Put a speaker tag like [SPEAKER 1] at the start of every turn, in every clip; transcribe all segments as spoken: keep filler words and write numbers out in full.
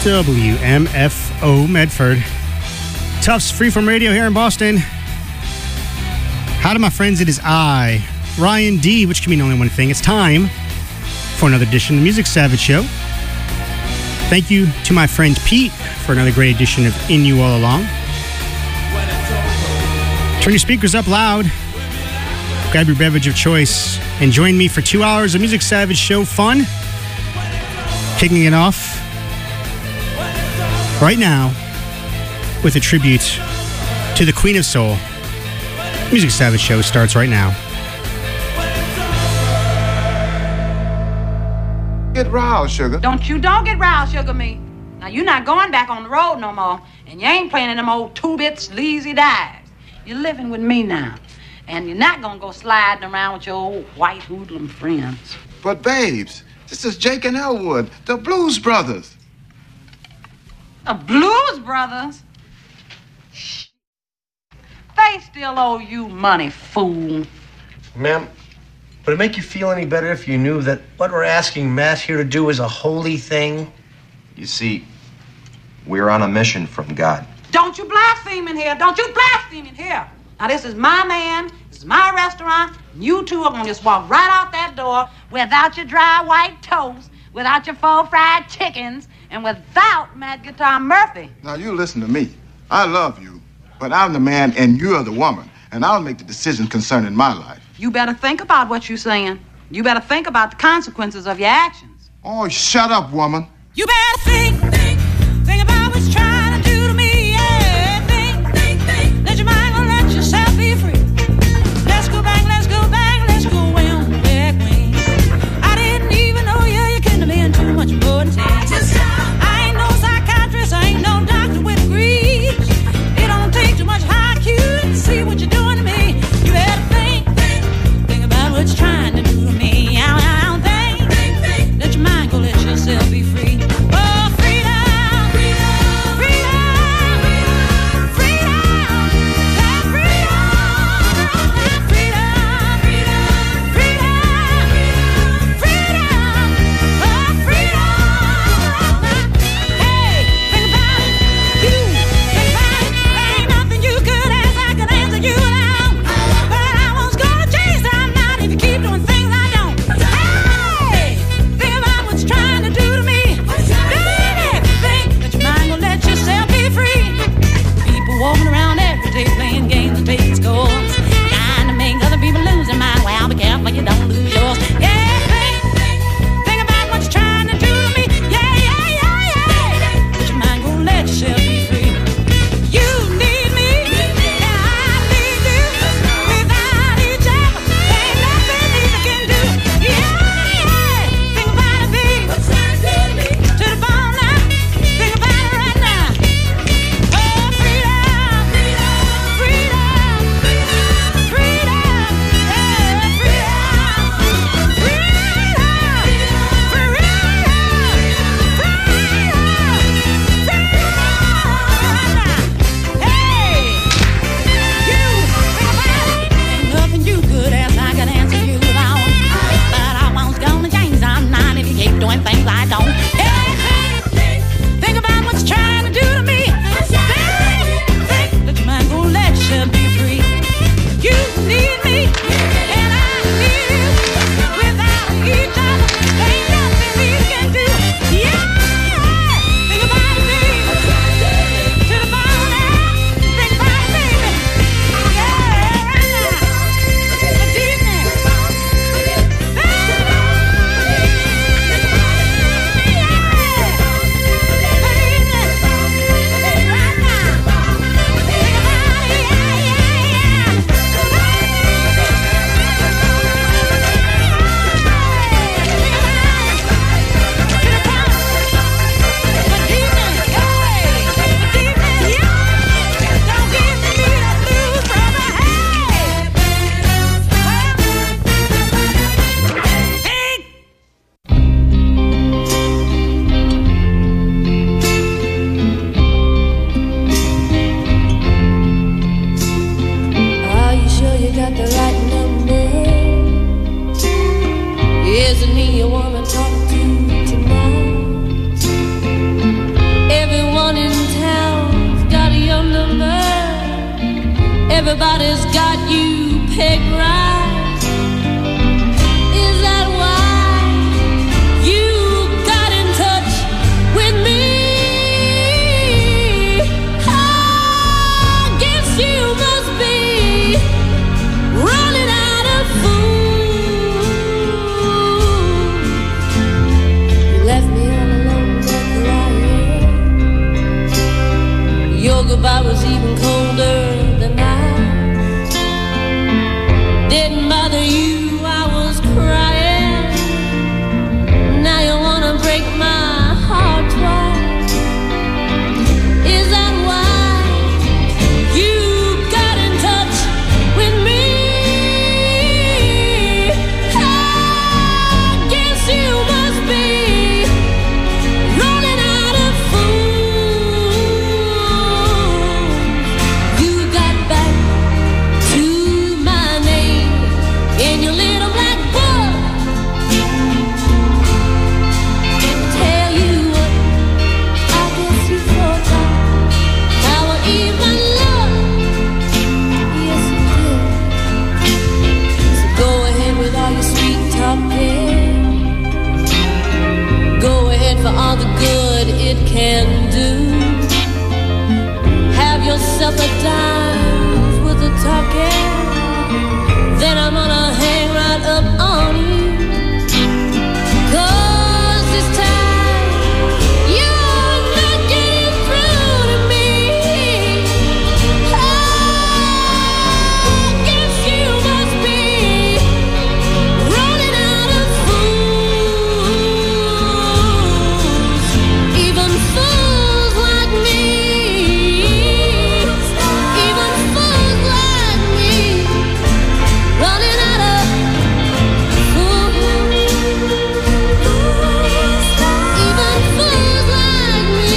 [SPEAKER 1] W M F O Medford. Tufts Freeform Radio here in Boston. How do my friends? It is I, Ryan D, which can mean only one thing. It's time for another edition of the Music Savage Show. Thank you to my friend Pete for another great edition of In You All Along. Turn your speakers up loud. Grab your beverage of choice and join me for two hours of Music Savage Show fun. Kicking it off right now with a tribute to the Queen of Soul. Music Savage Show starts right now.
[SPEAKER 2] Get riled, sugar.
[SPEAKER 3] Don't you don't get riled, sugar me. Now, you're not going back on the road no more, and you ain't playing in them old two-bit sleazy dives. You're living with me now, and you're not gonna go sliding around with your old white hoodlum friends.
[SPEAKER 2] But, babes, this is Jake and Elwood, the Blues Brothers.
[SPEAKER 3] The Blues Brothers? Shh. They still owe you money, fool.
[SPEAKER 4] Ma'am, would it make you feel any better if you knew that what we're asking Matt here to do is a holy thing?
[SPEAKER 5] You see, we're on a mission from God.
[SPEAKER 3] Don't you blaspheme in here. Don't you blaspheme in here. Now, this is my man. This is my restaurant. You two are going to just walk right out that door without your dry white toast, without your full fried chickens, and without Mad Guitar Murphy.
[SPEAKER 2] Now, you listen to me. I love you, but I'm the man and you're the woman, and I'll make the decision concerning my life.
[SPEAKER 3] You better think about what you're saying. You better think about the consequences of your actions.
[SPEAKER 2] Oh, shut up, woman.
[SPEAKER 3] You better think, think, think about what you're trying to do to me, yeah. Think, think, think, let your mind go, let yourself be free. Let's go back, let's go back, let's go way on the back way. I didn't even know you, you couldn't have been too much more than ten. I ain't no psychiatrist, I ain't no doctor with degrees. It don't take too much I Q to see what you're doing to me. You better think, think, think about what you're trying to do to me. I don't think, think, think, let your mind go, let yourself be free. Oh, freedom. everybody's got you pegged right. Is that why you got in touch with me? I guess you must be running out of food. You left me all alone but crying. Your goodbye was even colder than I. Didn't bother you, I was crying. Now you wanna break my heart twice. Is that why you got in touch with me? I guess you must be running out of food. You got back to my name in your little black book. Tell you what, I guess you forgot how I even look. Yes, you did. So go ahead with all your sweet talking. Go ahead for all the good it can do. Have yourself a dance with the talking. Then I'm gonna hang right up on you. 'Cause this time you're not getting through to me. I guess you must be running out of fools. Even fools like me. Even fools like me. Running out of fools. Even fools like me.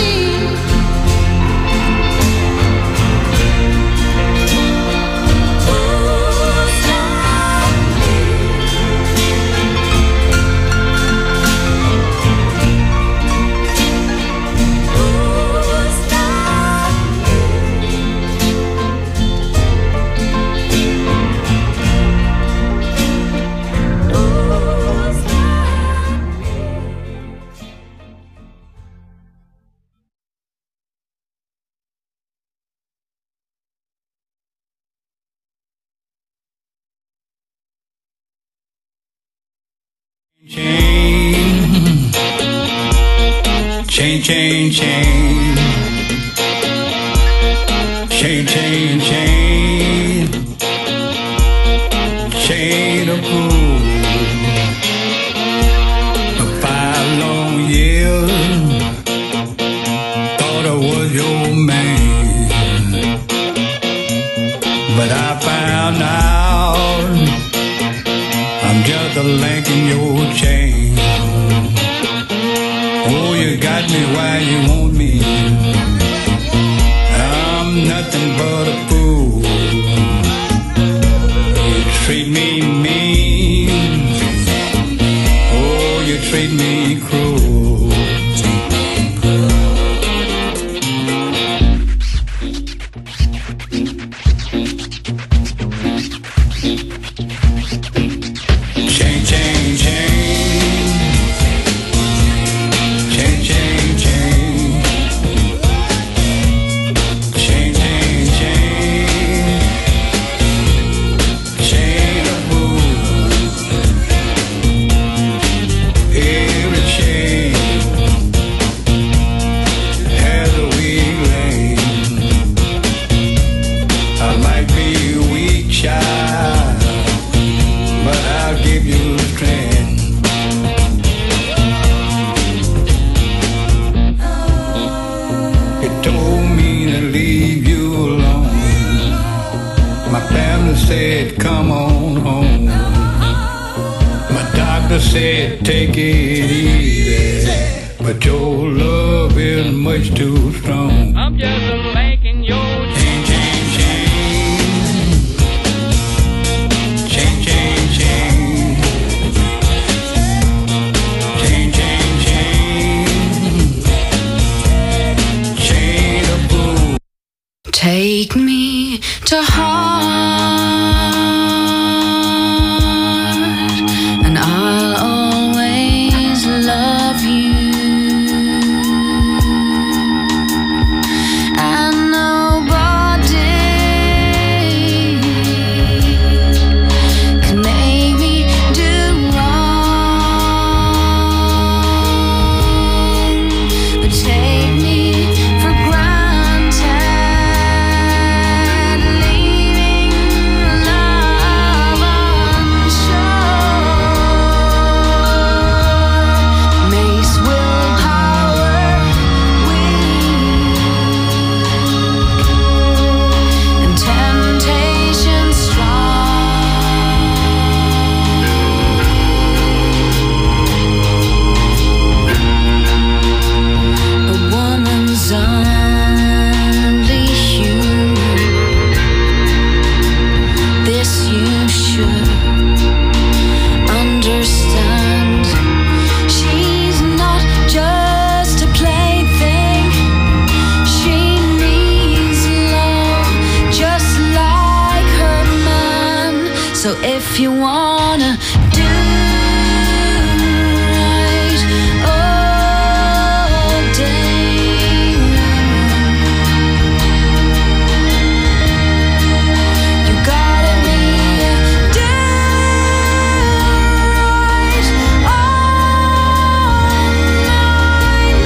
[SPEAKER 6] Chain, chain, chain, chain, chain, chain, chain, chain of blue. For five long years, thought I was your man, but I found out I'm just a link in your chain. Oh, you got me why you want me. I'm nothing but a fool. You treat me mean. Oh, you treat me cruel. Chain, chain, chain, chain, chain, chain, chain, chain, chain, chain of booze. Every chain has a weak link. I might be a weak child, but I'll give you strength. You told me to leave you alone. My family said, come on home. My doctor said, take it easy. But your love is much too strong. I'm just a link in your chain, chain, chain. Chain, chain, chain. Chain, chain, chain. Chain of blue.
[SPEAKER 7] Take me to heart. if you wanna do right all day long. You gotta be a do right all night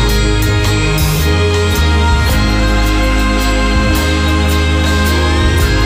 [SPEAKER 7] long.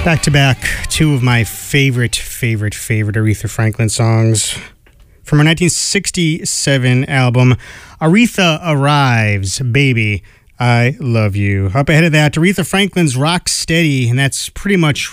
[SPEAKER 1] Back to back, two of my favorite, favorite, favorite Aretha Franklin songs from her nineteen sixty-seven album, Aretha Arrives, Baby, I Love You. Up ahead of that, Aretha Franklin's Rock Steady, and that's pretty much,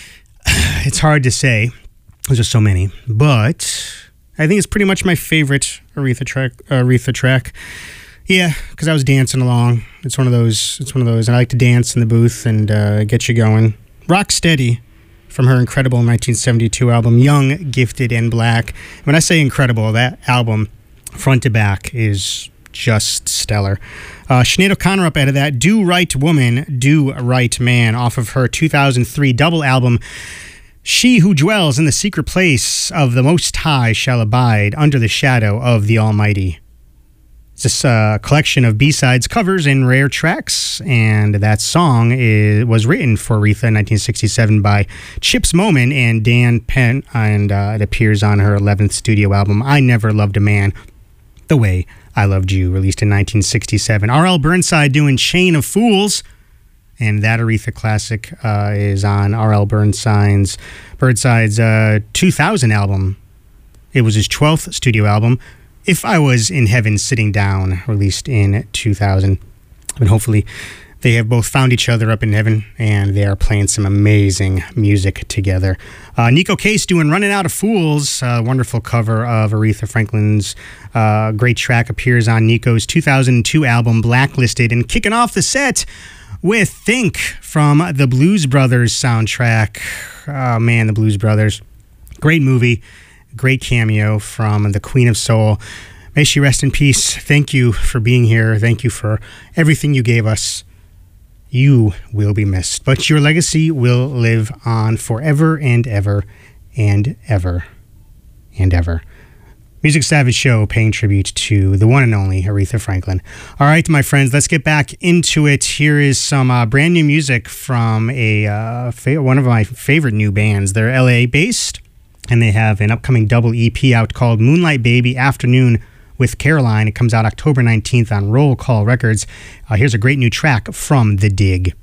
[SPEAKER 1] it's hard to say, there's just so many, but I think it's pretty much my favorite Aretha track. Aretha track. Yeah, because I was dancing along. It's one of those, it's one of those, and I like to dance in the booth and uh, get you going. Rock Steady from her incredible nineteen seventy-two album, Young, Gifted, and Black. When I say incredible, that album, front to back, is just stellar. Uh, Sinead O'Connor up out of that, Do Right Woman, Do Right Man, off of her two thousand three double album, She Who Dwells in the Secret Place of the Most High Shall Abide Under the Shadow of the Almighty. It's this uh, collection of B-sides, covers, and rare tracks, and that song is, was written for Aretha in nineteen sixty-seven by Chips Moman and Dan Penn, and uh, it appears on her eleventh studio album, I Never Loved a Man the Way I Loved You, released in nineteen sixty-seven. R L Burnside doing Chain of Fools, and that Aretha classic uh, is on R L Burnside's, Burnside's uh, two thousand album. It was his twelfth studio album, If I Was in Heaven Sitting Down, released in two thousand. And hopefully they have both found each other up in heaven, and they are playing some amazing music together. Uh, Nico Case doing Running Out of Fools, a wonderful cover of Aretha Franklin's uh, great track, appears on Nico's two thousand two album, Blacklisted. And kicking off the set with Think from the Blues Brothers soundtrack. Oh man, the Blues Brothers. Great movie. Great cameo from the Queen of Soul. May she rest in peace. Thank you for being here. Thank you for everything you gave us. You will be missed, but your legacy will live on forever and ever and ever and ever. Music Savage Show paying tribute to the one and only Aretha Franklin. All right, my friends, let's get back into it. Here is some uh, brand new music from a uh, fa- one of my favorite new bands. They're L A-based, and they have an upcoming double E P out called Moonlight Baby Afternoon with Caroline. It comes out October nineteenth on Roll Call Records. Uh, here's a great new track from The Dig.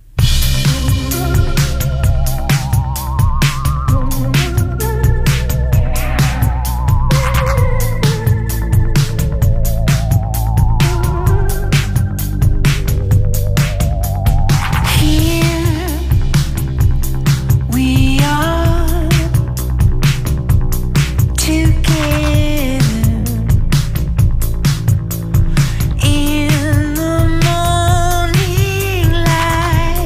[SPEAKER 7] In the morning light.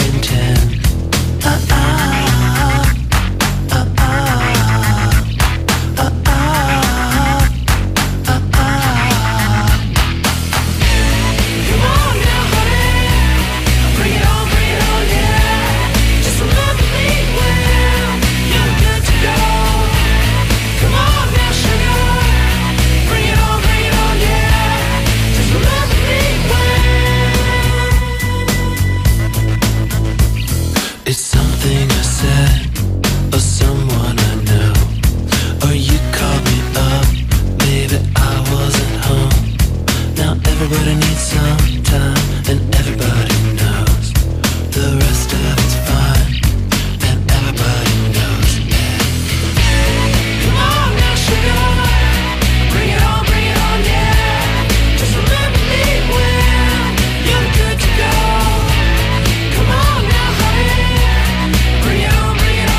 [SPEAKER 8] in ten. Ah, ah, ah, ah, ah, ah, ah, ah. Come on now, honey, bring it on, bring it on, yeah. Just remember me when you're good to go. Come on now, sugar, bring it on, bring it on, yeah. Just remember me when it's something I said or someone I know, or you called me up, maybe I wasn't home. Now everybody needs some time and everybody knows the rest of it's fine and everybody knows. Come on now, sugar, bring it on, bring it on, yeah. Just remember me when you're good to go. Come on now, honey, bring it on, bring it on,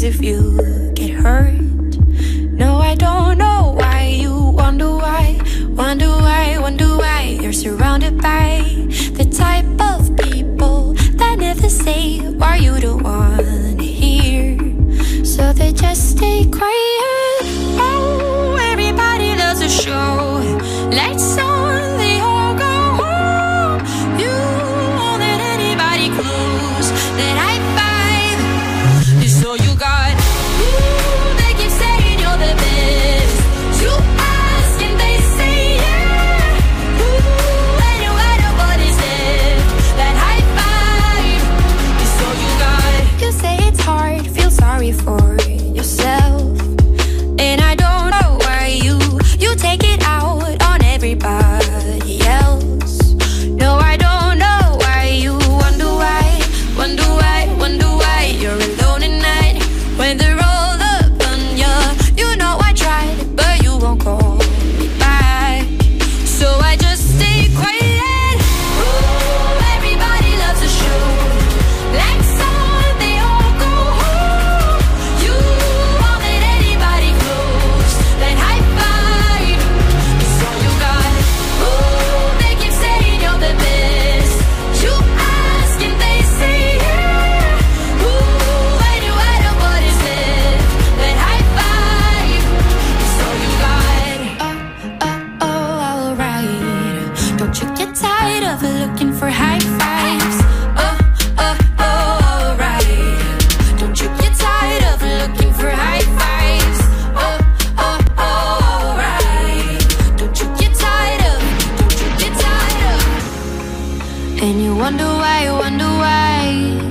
[SPEAKER 7] if you get hurt. No, I don't know why you wonder why, wonder why, wonder why you're surrounded by the type of people that never say why you don't wanna hear. So they just stay quiet. Oh, everybody loves a show. Lights on, they all go home. You won't let anybody close that high five. So you got, ooh, they keep saying you're the best. You ask and they say yeah. Ooh, and you had nobody's left that high five. So you got, you say it's hard, feel sorry for yourself. And I don't know why you, you take it out on everybody else. No, I don't know why you wonder why, wonder why, wonder why you're alone at night when they're all up on you. You know I tried, but you won't call me back. So I just stay quiet. Ooh, everybody loves a show. Lights on, they all go home. You won't let anybody close that high five. So you got, ooh, they keep saying you're the best. You ask and they say yeah. Ooh, and you had nobody's left that high five. So you got, oh, oh, oh, alright. Don't you get tired of looking for high fives? Oh, oh, oh, alright. Don't you get tired of looking for high fives? Oh, oh, oh, alright. Don't you get tired of, don't you get tired of? And you wonder why, wonder why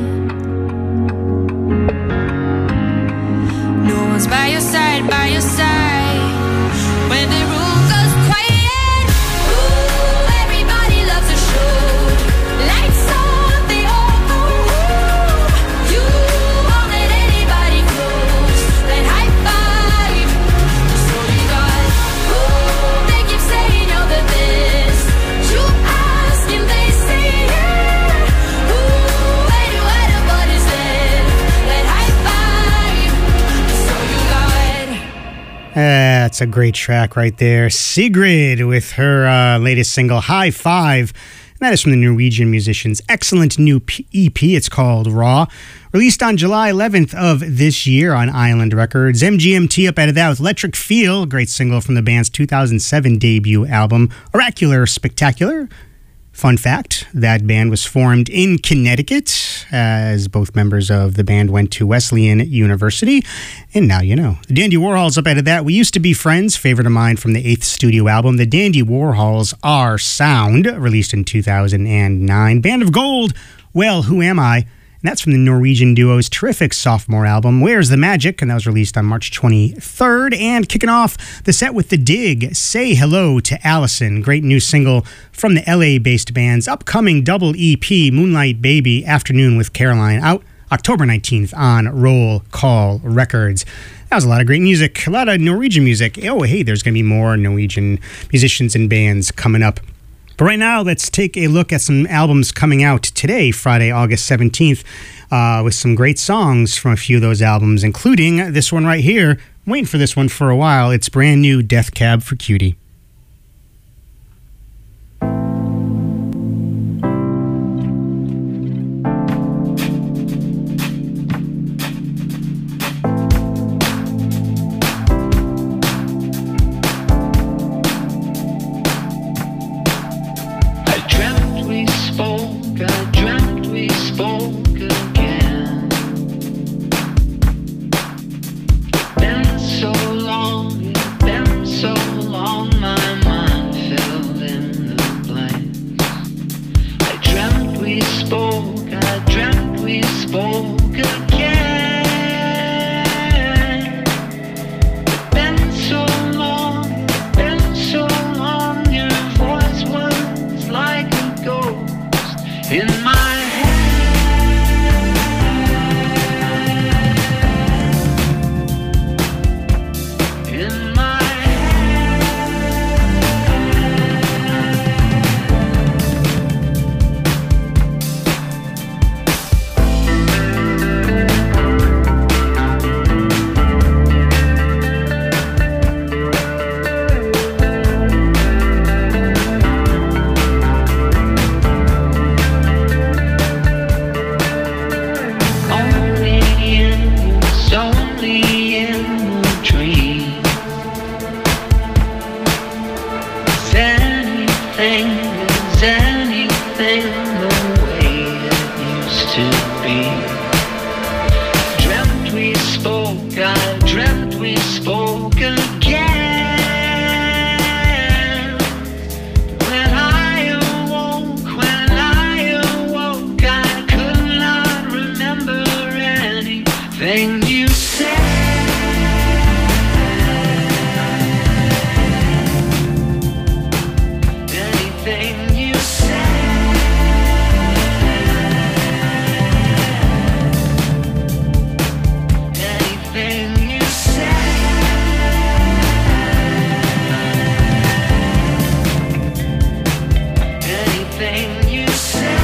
[SPEAKER 7] no one's by your side, by your side when the room goes quiet. Ooh, everybody loves a show. Lights on, they all go home. You won't let anybody close that high five. So you got, ooh, they keep saying you're the best. You ask and they say yeah. Ooh, and you had nobody's left that high five. So you got.
[SPEAKER 1] That's a great track right there. Sigrid with her uh, latest single, High Five. And that is from the Norwegian musician's excellent new P- E P. It's called Raw. Released on July eleventh of this year on Island Records. M G M T up out of that with Electric Feel, a great single from the band's two thousand seven debut album, Oracular Spectacular. Fun fact, that band was formed in Connecticut, as both members of the band went to Wesleyan University. And now you know. The Dandy Warhols up out of that. We Used to Be Friends, favorite of mine from the eighth studio album, The Dandy Warhols Are Sound, released in two thousand nine. Band of Gold, Well, Who Am I? And that's from the Norwegian duo's terrific sophomore album, Where's the Magic? And that was released on March twenty-third. And kicking off the set with The Dig, Say Hello to Allison. Great new single from the L A-based band's upcoming double E P, Moonlight Baby, Afternoon with Caroline, out October nineteenth on Roll Call Records. That was a lot of great music, a lot of Norwegian music. Oh, hey, there's going to be more Norwegian musicians and bands coming up. But right now, let's take a look at some albums coming out today, Friday, August seventeenth, uh, with some great songs from a few of those albums, including this one right here. I'm waiting for this one for a while. It's brand new, Death Cab for Cutie.
[SPEAKER 8] the way it used to be. Dreamt we spoke, I dreamt we spoke again. When I awoke, when I awoke, I could not remember anything you said. Anything you said. Anything you said. Anything you said.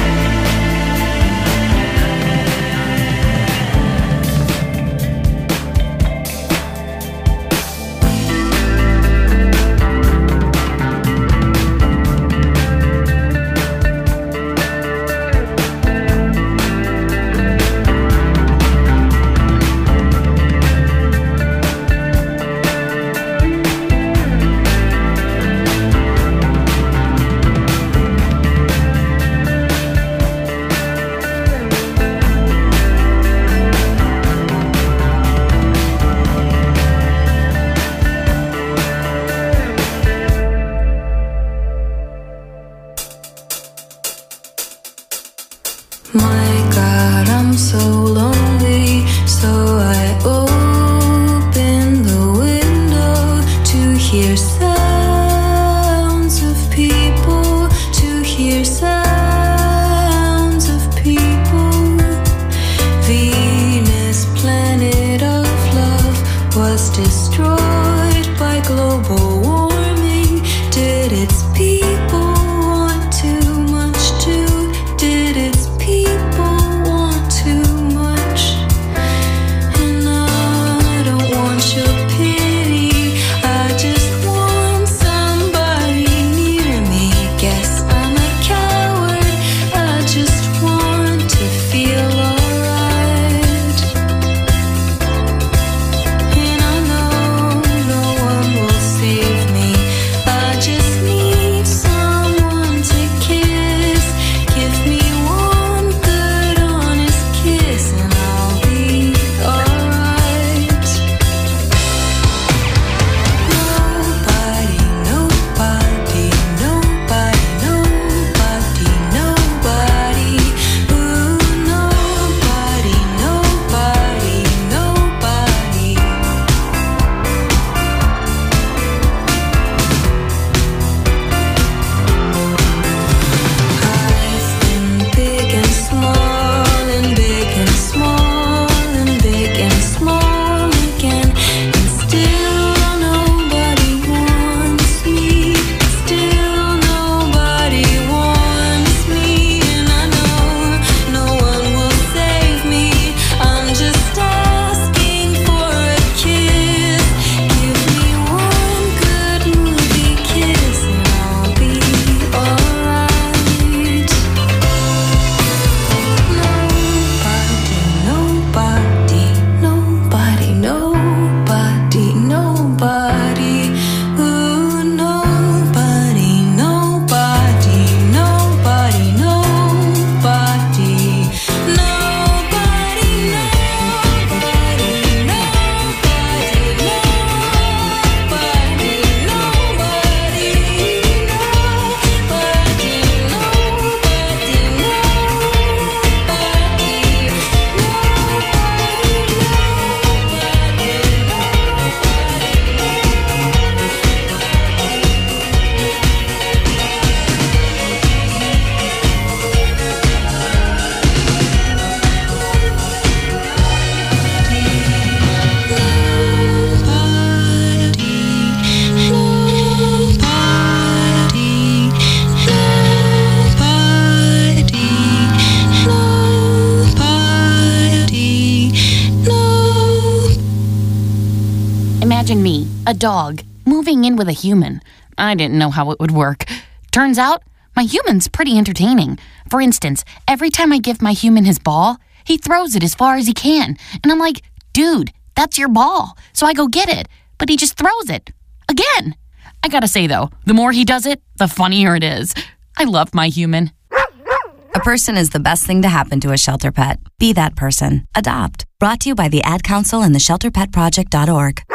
[SPEAKER 7] My God, I'm so lonely, so I open the window to hear sounds of people, to hear sounds of people. Venus, planet of love, was destroyed by global warming. Did its people want too much too? Did its people want too much? And I don't want your pity, I just want somebody near me. Guess I'm a coward, I just want to feel alright. And I know no one will save me, I just need someone to kiss. Give me one good honest kiss and I'll be alright. Nobody, nobody, nobody, nobody, nobody. Ooh, nobody, nobody, nobody. I've been big and small and big and small and big and small again, and still nobody wants me. Still nobody wants me, and I know no one will save me. I'm just asking for a kiss. Give me one good movie kiss and I'll be alright. Nobody, nobody, nobody, nobody, nobody. Ooh, nobody, nobody, nobody, nobody. Nobody, nobody, nobody, nobody,
[SPEAKER 9] Imagine me, a dog, moving in with a human. I didn't know how it would work. Turns out, my human's pretty entertaining. For instance, every time I give my human his ball, he throws it as far as he can. And I'm like, dude, that's your ball. So I go get it. But he just throws it. Again. I gotta say, though, the more he does it, the funnier it is. I love my human.
[SPEAKER 10] person is the best thing to happen to a shelter pet. Be that person. Adopt. Brought to you by the Ad Council and the shelter pet project dot org.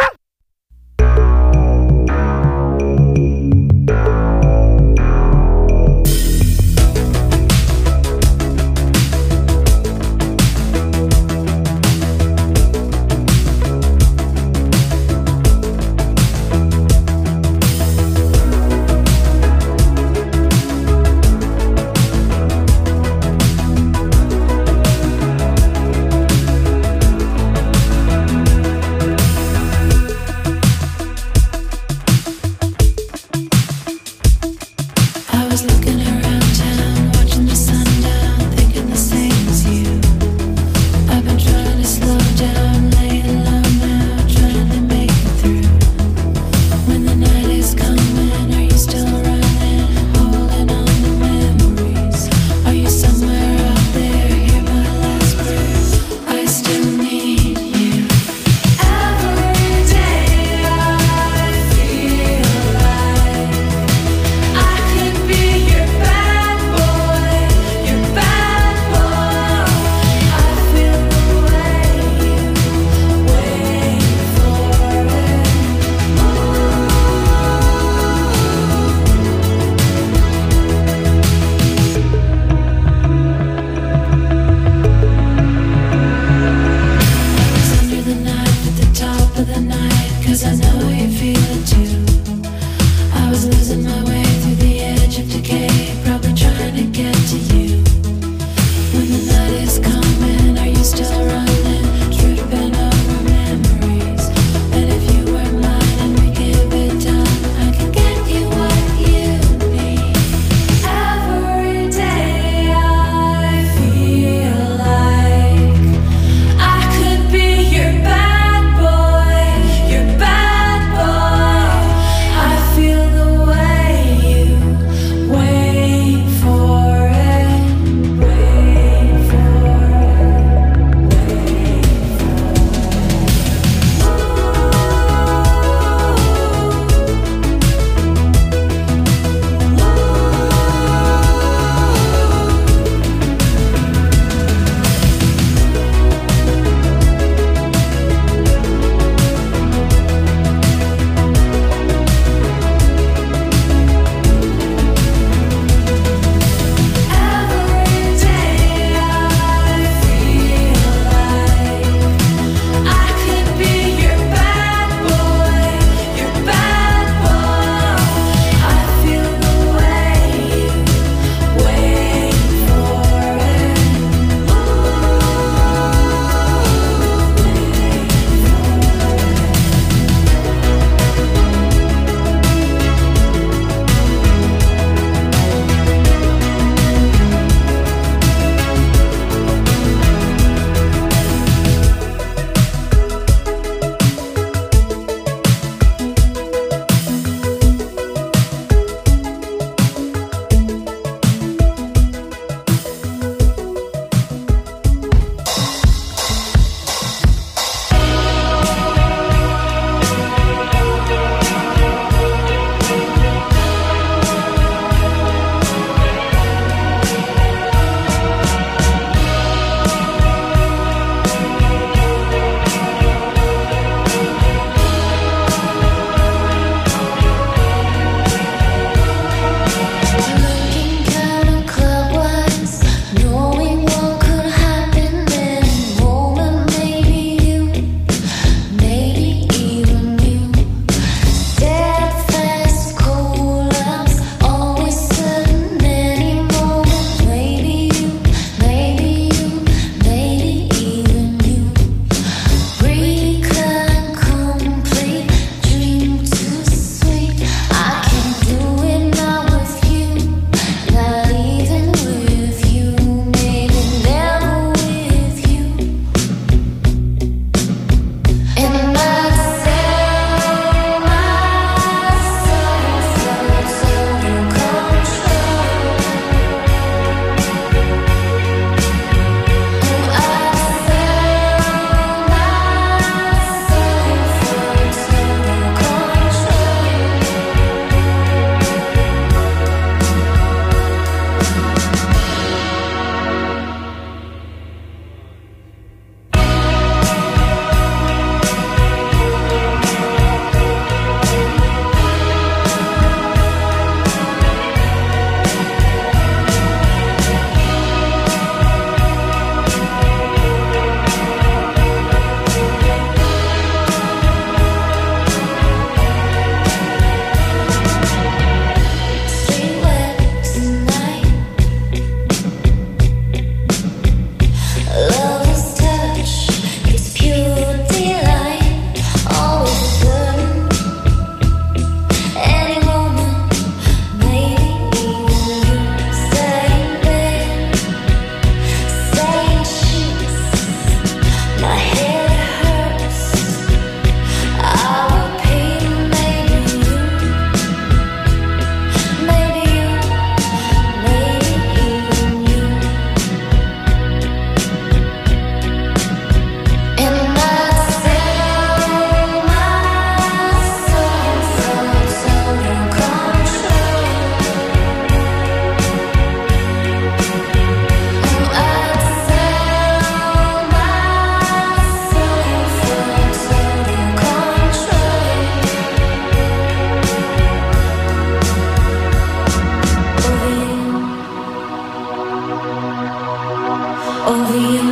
[SPEAKER 7] over you.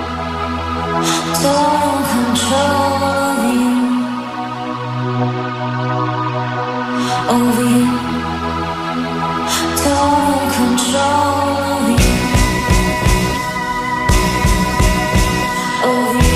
[SPEAKER 7] Total control over you. Over you. Total control over you. Over you.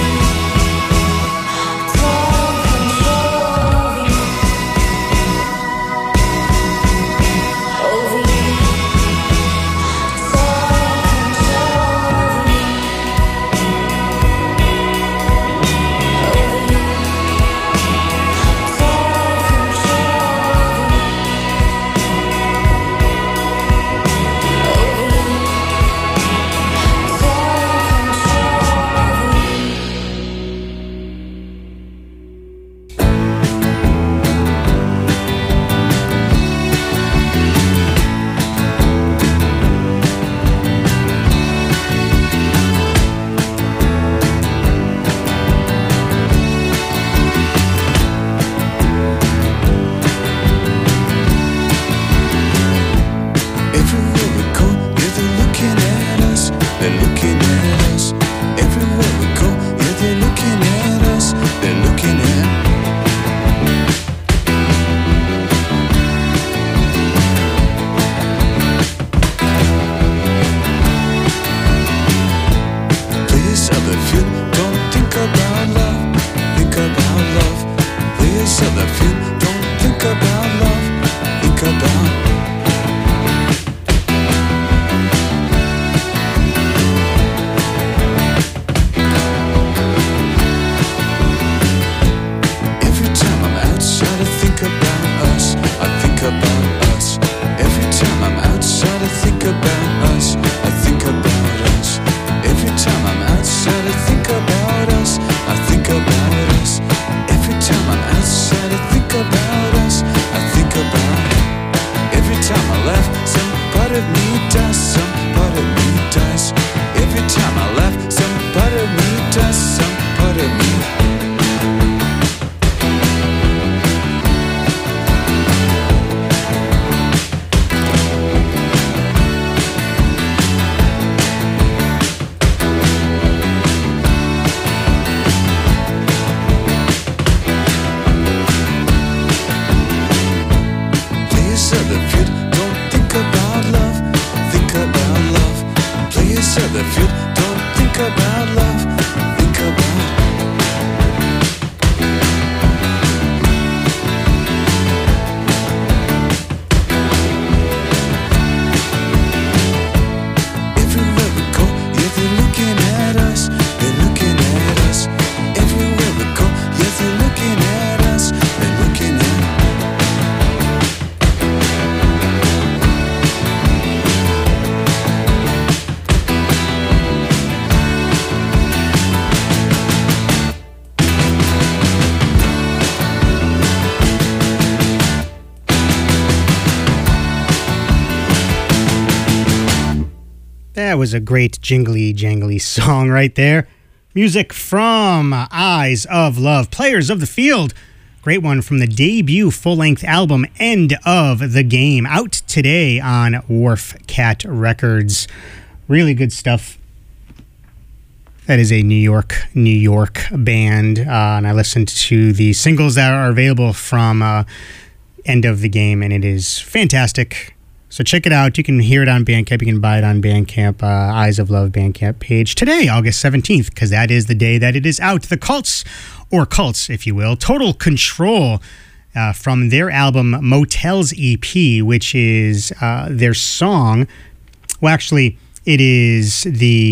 [SPEAKER 1] That was a great jingly jangly song right there. Music from Eyes of Love, Players of the Field. Great one from the debut full-length album End of the Game, out today on Wharf Cat Records. Really good stuff. That is a New York, New York band, uh, and I listened to the singles that are available from uh, End of the Game, and it is fantastic. So check it out. You can hear it on Bandcamp. You can buy it on Bandcamp, uh, Eyes of Love Bandcamp page today, August seventeenth, because that is the day that it is out. The Cults, or Cults, if you will, Total Control, uh, from their album Motels E P, which is uh, their song. Well, actually, it is the